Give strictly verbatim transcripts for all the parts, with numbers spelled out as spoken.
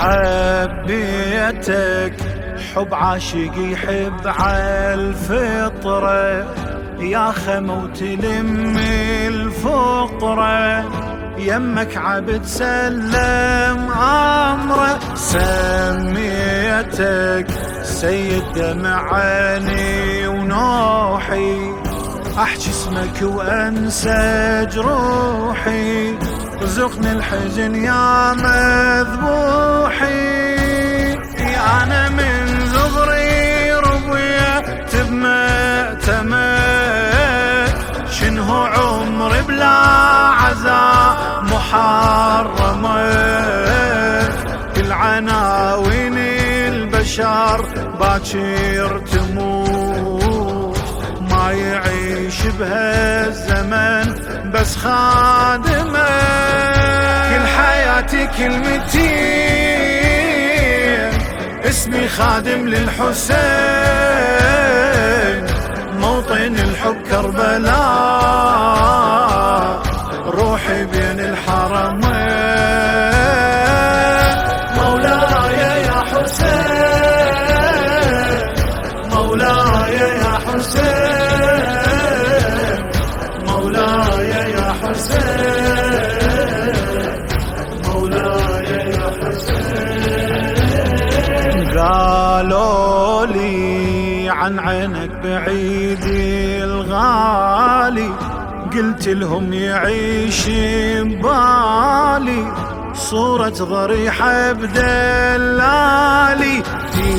حبيتك حب عاشق يحب عالفطرة، يا خمو تلم الفقرة، يمك عبد سلم أمره. سميتك سيد دمع عيني ونوحي، أحكي اسمك وأنسى جروحي، رزقني الحزن يا مذبوحي. أنا من زغري ربيت بمأتمك، شنو عمري بلا عزاء محرمة، كل عناوين البشر باكر تموت، ما يعيش بهالزمن بس خادمه، كل حياتي كلمتين اسمي خادم للحسين، موطن الحب كربلاء، روحي بين الحرمين. مولاي يا حسين، مولاي يا حسين، مولاي يا حسين، مولاي يا حسين. قالوا لي عن عينك بعيد الغالي، قلت لهم يعيش ببالي، صورة ضريحة بدلالي،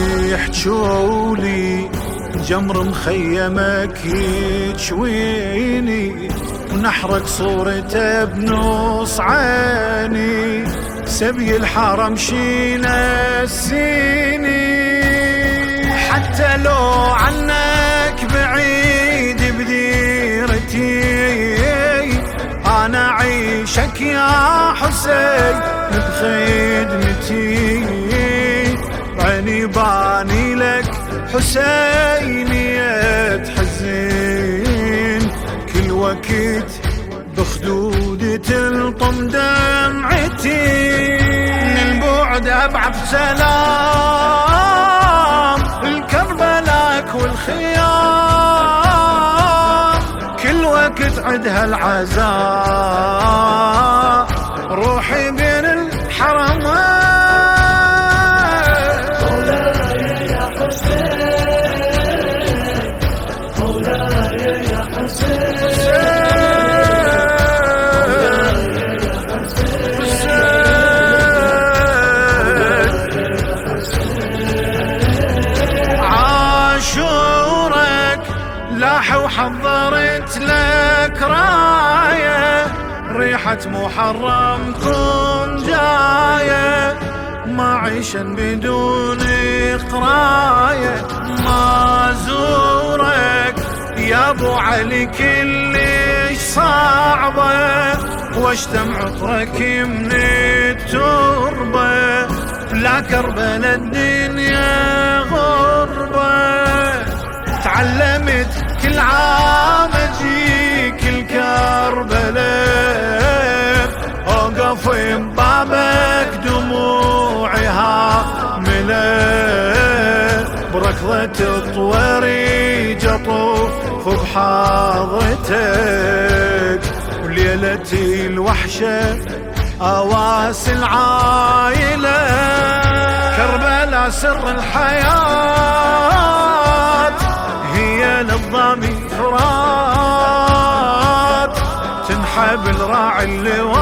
يحجولي جمر مخيمك يجويني، ونحرق صورته بنص عيني، سبي الحرم شينا السيني، حتى لو عنك بعيد بديرتي، أنا عيشك يا حسين بخدمتي، عيني باني لك حسينية حزين، كل وقت بخدودي تلطم دمعتي، من البعد أبعث سلام الكربلاك والخيام، كل وقت عدها العزاء، روحي بين الحرمين. مولاي يا حسين، مولاي يا حسين، لاح وحضرت لك راية، ريحة محرمكم جاية، ما عيشن بدون قراية، ما زورك يا ابو علي كلش صعبة، واشتم عطرك من التربة، لا كربلا الدنيا غربة، تعلمت كل عام اجيك الكربلاء، اوقف ببابك دموعي هاملة، بركضة الطواريج اطوف بحاضرتك، وليلتي الوحشة اواس العايلة، كربلاء سر الحياة، هي للضمي فرات، تنحب الراعي اللواء.